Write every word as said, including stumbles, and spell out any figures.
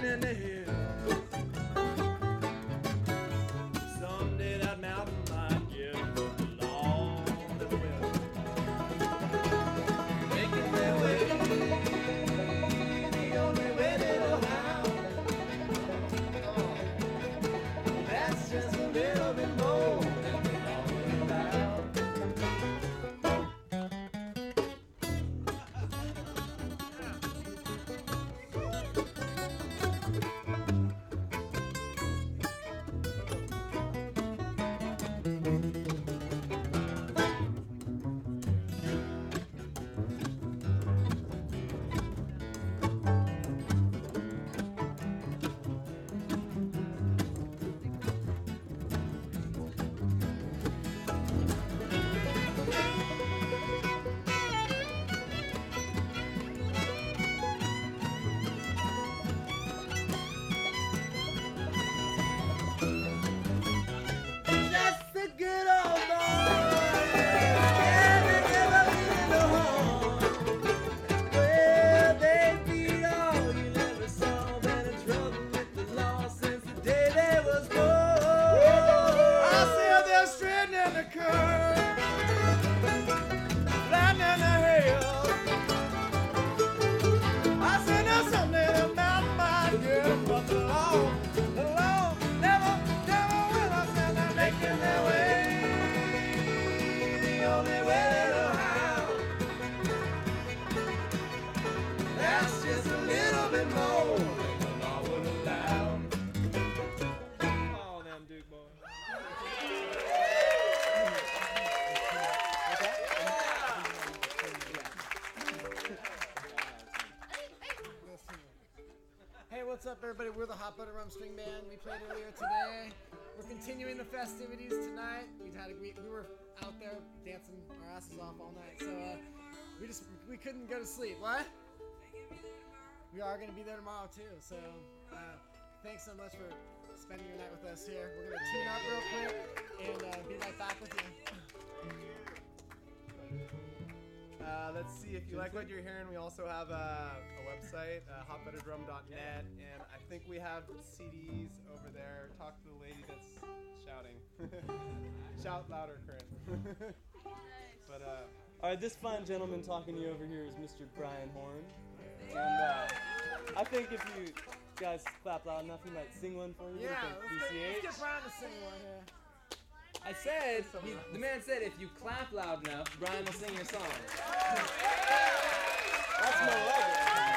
flattening the hill. Someday that mountain might get long and well. Making their way, the only way they know how. Oh, that's just a little bit more than the law will allow. Just a good old boy, can't never be no home. Well, they beat all you never saw, been in trouble with the law since the day they was born. I see them straightening the curve, flattening the hill. I see now someday the mountain might get, but the law, the law never, never will. I said they're making their way, the only way they know how. That's just a little bit more than the law would allow. Oh, them Duke boys. Hey, what's up, everybody? We're the Hot Butter Rum String Band. We played earlier today. We're continuing the festivities tonight. We had a, we, we were out there dancing our asses off all night, so uh, we just we couldn't go to sleep. What? We are gonna be there tomorrow too. So uh, thanks so much for spending your night with us here. We're gonna tune up real quick and uh, be right back with you. Uh, let's see if you like what you're hearing. We also have a, a website, uh, hot butter drum dot net, and I think we have C Ds over there. Talk to the lady that's shouting. Shout louder, Corinne. But uh, All right, this fine gentleman talking to you over here is Mister Brian Horn. And uh, I think if you guys clap loud enough, he might sing one for you. Yeah, with let's the get, let's B C H. get Brian to sing one here. I said, he, the man said, if you clap loud enough, Brian will sing your song. That's more like it.